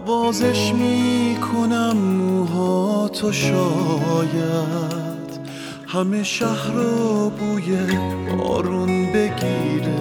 نوازش میکنم موهاتو، شاید همه شهر رو بوی بارون بگیره.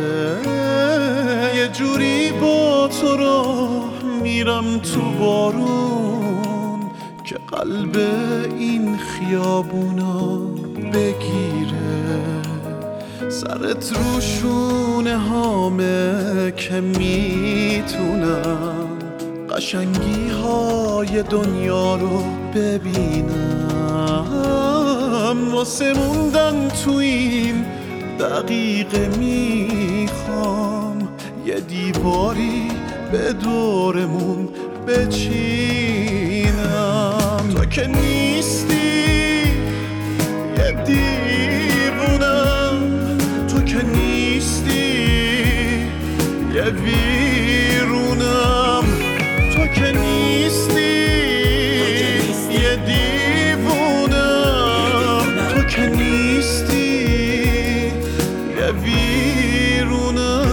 یه جوری با تو راه میرم تو بارون که قلب این خیابونا بگیره. سرت رو شونه هامه که میتونم قشنگی های دنیا رو ببینم. واسه موندن تو این دقیقه میخوام یه دیواری به دورمون بچینم. تو که نیستی یه دیوونم، تو که نیستی یه ویرونم، تو که نیستی یه دیوونم، تو که نیستی یه ویرونم.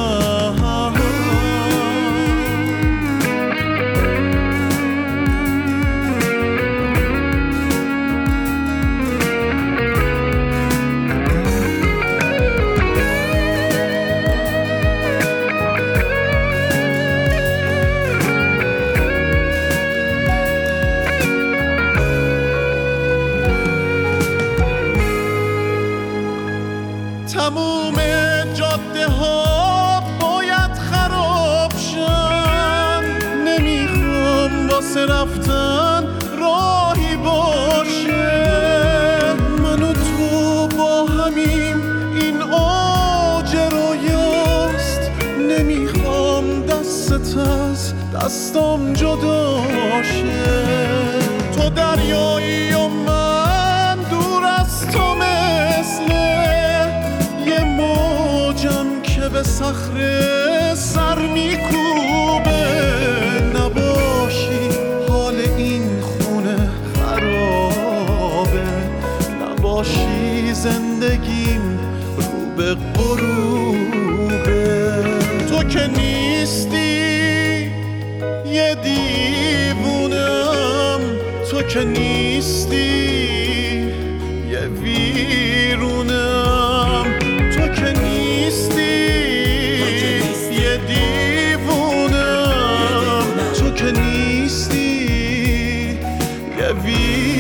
تموم جاده ها باید خراب شن، نمیخوام واسه رفتن راهی باشه. من و تو با همیم این اوج رویاست، نمیخوام دستت از دستم جدا شه. تو دریایی و من دور از تو مثل یه موجم که به صخره سر میکوبه. نباشی حال این خونه خرابه، نباشی زندگیم رو به غروبه. تو که نیستی یه دیوونم، تو که نیستی یه ویرونم، تو که نیستی یه دیوونم، تو که نیستی یه ویرونم.